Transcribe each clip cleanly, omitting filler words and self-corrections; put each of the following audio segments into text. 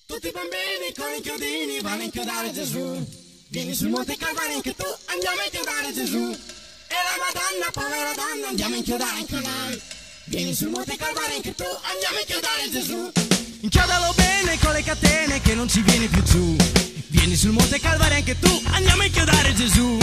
Tutti i bambini con i chiodini vanno a inchiodare Gesù. Vieni sul Monte Calvario anche tu, andiamo a inchiodare Gesù. E la Madonna, povera donna, andiamo a inchiodare anche noi. Vieni sul Monte Calvario anche tu, andiamo a inchiodare Gesù. Inchiodalo bene con le catene che non ci vieni più giù. Vieni sul Monte Calvario anche tu, andiamo a inchiodare Gesù.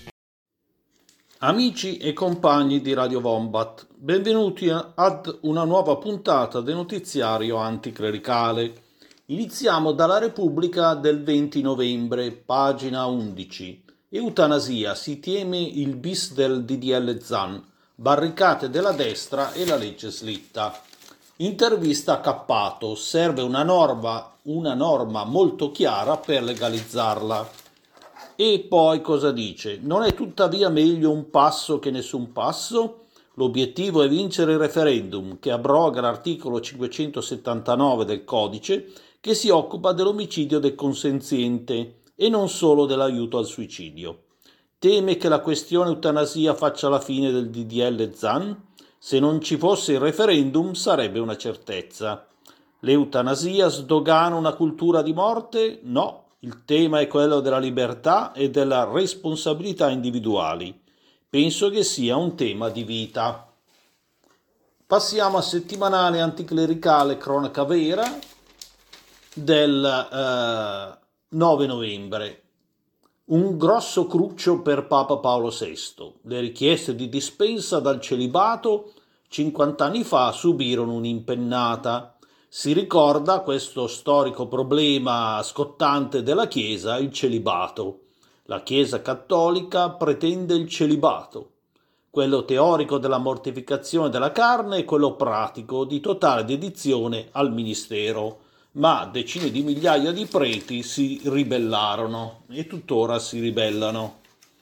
Amici e compagni di Radio Wombat, benvenuti ad una nuova puntata del notiziario anticlericale. Iniziamo dalla Repubblica del 20 novembre, pagina 11. Eutanasia, si teme il bis del DDL Zan, barricate della destra e la legge slitta. Intervista a Cappato, serve una norma molto chiara per legalizzarla. E poi cosa dice? Non è tuttavia meglio un passo che nessun passo? L'obiettivo è vincere il referendum che abroga l'articolo 579 del codice che si occupa dell'omicidio del consenziente e non solo dell'aiuto al suicidio. Teme che la questione eutanasia faccia la fine del DDL Zan? Se non ci fosse il referendum sarebbe una certezza. L'eutanasia sdogana una cultura di morte? No. Il tema è quello della libertà e della responsabilità individuali. Penso che sia un tema di vita. Passiamo al settimanale anticlericale Cronaca Vera del 9 novembre. Un grosso cruccio per Papa Paolo VI. Le richieste di dispensa dal celibato 50 anni fa subirono un'impennata. Si ricorda questo storico problema scottante della Chiesa, il celibato. La Chiesa cattolica pretende il celibato, quello teorico della mortificazione della carne e quello pratico di totale dedizione al ministero, ma decine di migliaia di preti si ribellarono e tuttora si ribellano.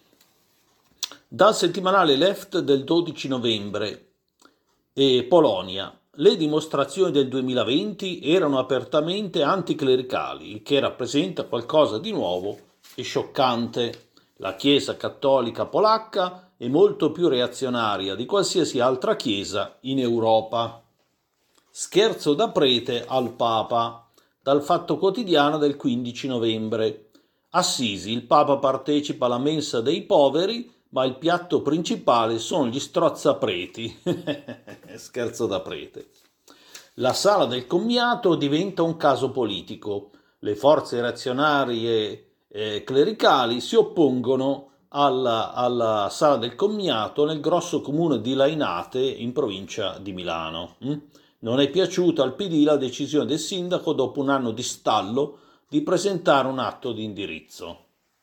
Dal settimanale Left del 12 novembre, Polonia. Le dimostrazioni del 2020 erano apertamente anticlericali, il che rappresenta qualcosa di nuovo e scioccante. La Chiesa cattolica polacca è molto più reazionaria di qualsiasi altra chiesa in Europa. Scherzo da prete al Papa, dal Fatto Quotidiano del 15 novembre. Assisi, il Papa partecipa alla mensa dei poveri, ma il piatto principale sono gli strozzapreti. Scherzo da prete. La sala del commiato diventa un caso politico. Le forze reazionarie clericali si oppongono alla sala del commiato nel grosso comune di Lainate in provincia di Milano. Non è piaciuta al PD la decisione del sindaco dopo un anno di stallo di presentare un atto di indirizzo.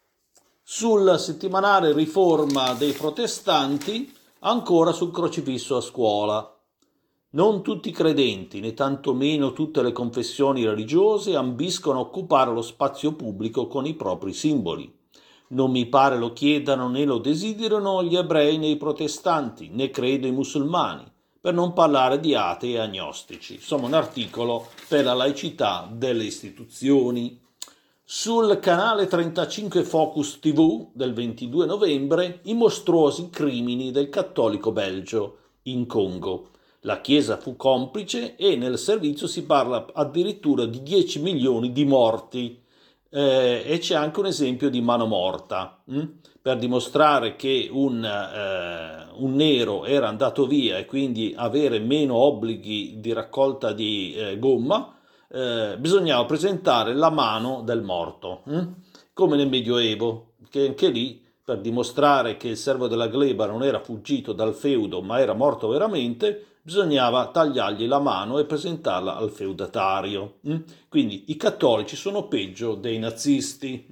Sul settimanale Riforma dei protestanti, ancora sul crocifisso a scuola. Non tutti i credenti, né tantomeno tutte le confessioni religiose ambiscono a occupare lo spazio pubblico con i propri simboli. Non mi pare lo chiedano né lo desiderano gli ebrei né i protestanti, né credo i musulmani, per non parlare di atei e agnostici. Insomma, un articolo per la laicità delle istituzioni. Sul canale 35 Focus TV del 22 novembre i mostruosi crimini del cattolico Belgio in Congo. La Chiesa fu complice e nel servizio si parla addirittura di 10 milioni di morti e c'è anche un esempio di mano morta per dimostrare che un nero era andato via e quindi avere meno obblighi di raccolta di gomma. Bisognava presentare la mano del morto, come nel Medioevo, che anche lì per dimostrare che il servo della gleba non era fuggito dal feudo ma era morto veramente, bisognava tagliargli la mano e presentarla al feudatario. Quindi i cattolici sono peggio dei nazisti.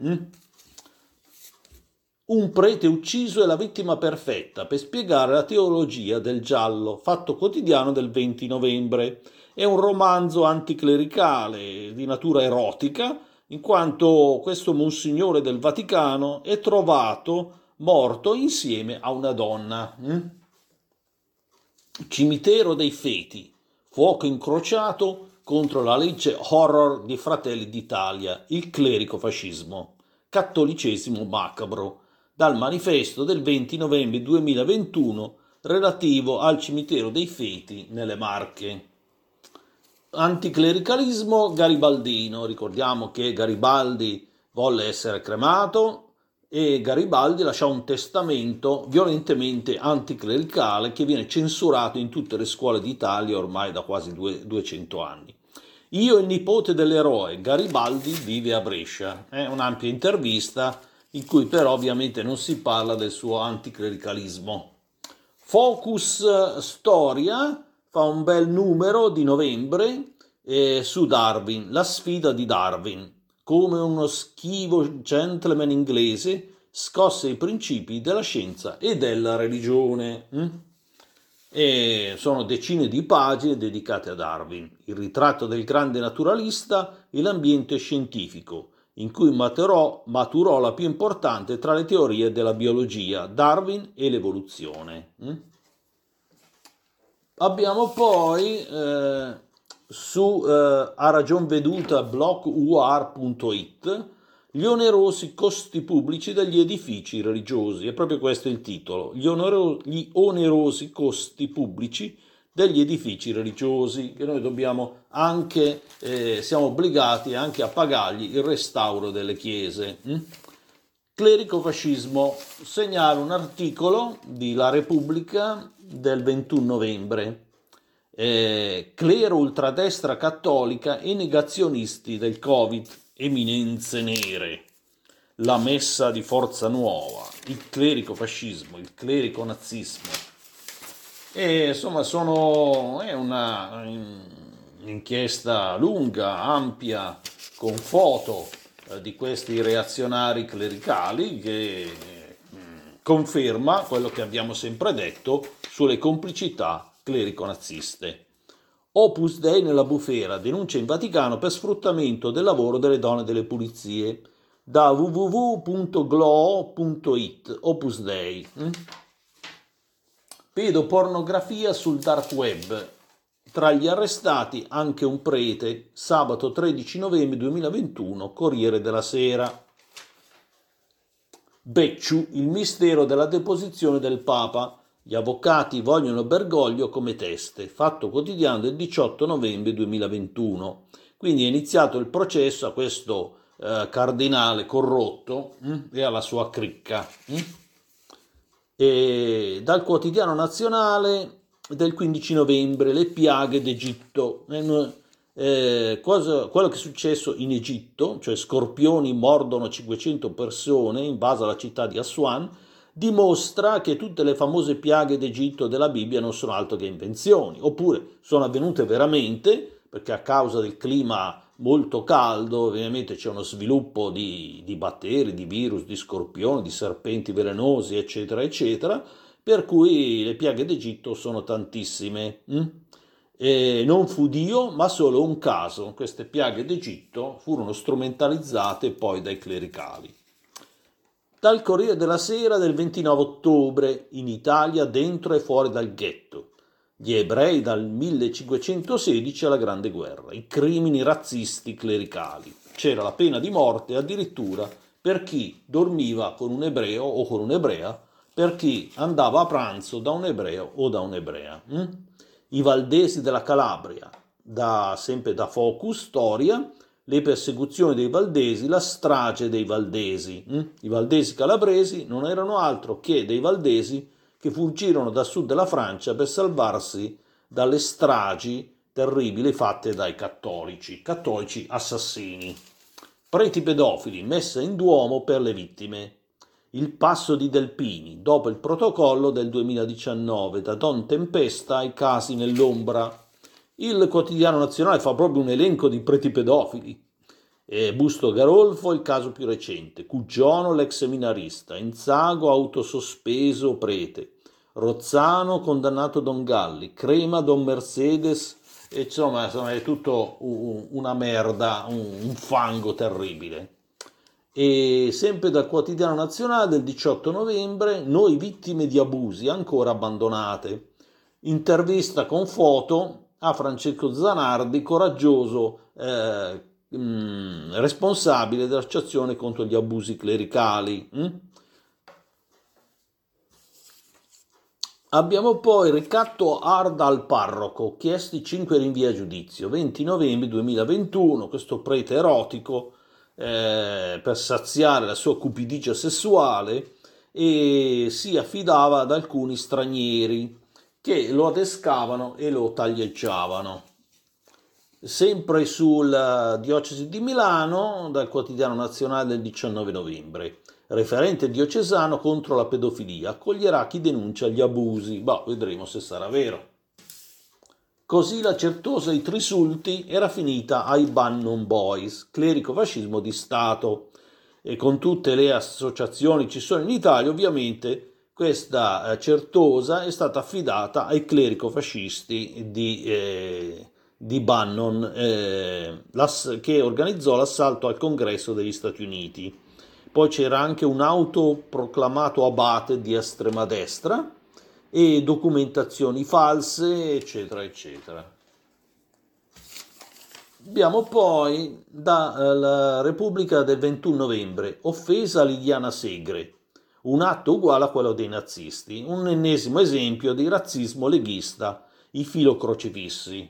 Un prete ucciso è la vittima perfetta per spiegare la teologia del giallo, Fatto Quotidiano del 20 novembre. È un romanzo anticlericale di natura erotica, in quanto questo monsignore del Vaticano è trovato morto insieme a una donna. Cimitero dei feti, fuoco incrociato contro la legge horror di Fratelli d'Italia, il clericofascismo, cattolicesimo macabro, dal manifesto del 20 novembre 2021 relativo al cimitero dei feti nelle Marche. Anticlericalismo garibaldino. Ricordiamo che Garibaldi volle essere cremato e Garibaldi lasciò un testamento violentemente anticlericale che viene censurato in tutte le scuole d'Italia ormai da quasi 200 anni. Io, il nipote dell'eroe, Garibaldi vive a Brescia. È un'ampia intervista in cui però ovviamente non si parla del suo anticlericalismo. Focus Storia fa un bel numero di novembre su Darwin, la sfida di Darwin, come uno schivo gentleman inglese scosse i principi della scienza e della religione. E sono decine di pagine dedicate a Darwin, il ritratto del grande naturalista e l'ambiente scientifico, in cui maturò la più importante tra le teorie della biologia, Darwin e l'evoluzione. Abbiamo poi a ragion veduta blog.uar.it gli onerosi costi pubblici degli edifici religiosi, è proprio questo il titolo, gli onerosi costi pubblici degli edifici religiosi, che noi dobbiamo anche, siamo obbligati anche a pagargli il restauro delle chiese. Clericofascismo, segnalo un articolo di La Repubblica del 21 novembre. Clero ultradestra cattolica e negazionisti del Covid, eminenze nere, la messa di Forza Nuova, il clericofascismo, il clericonazismo. E insomma è un'inchiesta lunga, ampia, con foto di questi reazionari clericali che conferma quello che abbiamo sempre detto sulle complicità clerico-naziste. Opus Dei nella bufera, denuncia in Vaticano per sfruttamento del lavoro delle donne delle pulizie, da www.glo.it, Opus Dei. Pedopornografia sul dark web, tra gli arrestati anche un prete, sabato 13 novembre 2021, Corriere della Sera. Becciu, il mistero della deposizione del Papa. Gli avvocati vogliono Bergoglio come teste, Fatto Quotidiano del 18 novembre 2021. Quindi è iniziato il processo a questo cardinale corrotto e alla sua cricca. E dal Quotidiano Nazionale del 15 novembre, le piaghe d'Egitto. Quello che è successo in Egitto, cioè scorpioni mordono 500 persone in base alla città di Aswan, dimostra che tutte le famose piaghe d'Egitto della Bibbia non sono altro che invenzioni, oppure sono avvenute veramente, perché a causa del clima molto caldo ovviamente c'è uno sviluppo di batteri, di virus, di scorpioni, di serpenti velenosi, eccetera, eccetera, per cui le piaghe d'Egitto sono tantissime. E non fu Dio, ma solo un caso. Queste piaghe d'Egitto furono strumentalizzate poi dai clericali. Dal Corriere della Sera del 29 ottobre, in Italia dentro e fuori dal ghetto. Gli ebrei dal 1516 alla Grande Guerra, i crimini razzisti clericali. C'era la pena di morte addirittura per chi dormiva con un ebreo o con un'ebrea, per chi andava a pranzo da un ebreo o da un'ebrea. I valdesi della Calabria, sempre da Focus Storia, le persecuzioni dei valdesi, la strage dei valdesi. I valdesi calabresi non erano altro che dei valdesi che fuggirono da sud della Francia per salvarsi dalle stragi terribili fatte dai cattolici assassini. Preti pedofili, messa in Duomo per le vittime. Il passo di Delpini, dopo il protocollo del 2019, da Don Tempesta ai casi nell'ombra. Il Quotidiano Nazionale fa proprio un elenco di preti pedofili. Busto Garolfo, il caso più recente. Cuggiono, l'ex seminarista. Inzago, autosospeso prete. Rozzano, condannato Don Galli. Crema, Don Mercedes. Insomma è tutto una merda, un fango terribile. E sempre dal Quotidiano Nazionale del 18 novembre, noi vittime di abusi ancora abbandonate. Intervista con foto a Francesco Zanardi, coraggioso responsabile dell'associazione contro gli abusi clericali. Abbiamo poi ricatto hard al parroco, chiesti 5 rinvii a giudizio, 20 novembre 2021, questo prete erotico per saziare la sua cupidigia sessuale e si affidava ad alcuni stranieri che lo adescavano e lo taglieggiavano. Sempre sul diocesi di Milano, dal quotidiano nazionale del 19 novembre. Referente diocesano contro la pedofilia, accoglierà chi denuncia gli abusi. Vedremo se sarà vero. Così la Certosa ai Trisulti era finita ai Bannon Boys, clerico-fascismo di Stato. E con tutte le associazioni ci sono in Italia, ovviamente questa Certosa è stata affidata ai clerico-fascisti di Bannon, che organizzò l'assalto al Congresso degli Stati Uniti. Poi c'era anche un autoproclamato abate di estrema destra e documentazioni false, eccetera, eccetera. Abbiamo poi dalla Repubblica del 21 novembre, offesa a Liliana Segre, un atto uguale a quello dei nazisti, un ennesimo esempio di razzismo leghista, i filocrocifissi.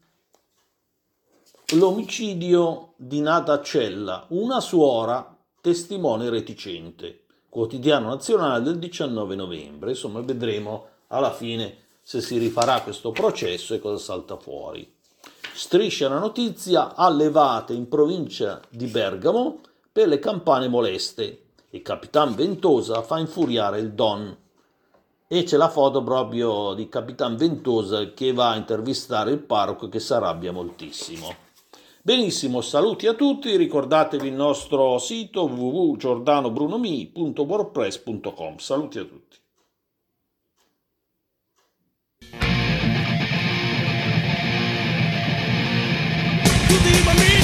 L'omicidio di Nada Cella, una suora testimone reticente, quotidiano nazionale del 19 novembre. Insomma, vedremo alla fine se si rifarà questo processo e cosa salta fuori. Striscia la notizia, allevate in provincia di Bergamo per le campane moleste e Capitan Ventosa fa infuriare il Don. E c'è la foto proprio di Capitan Ventosa che va a intervistare il parroco che si arrabbia moltissimo. Benissimo, saluti a tutti, ricordatevi il nostro sito www.giordanobrunomi.wordpress.com. Saluti a tutti. Tutti i bambini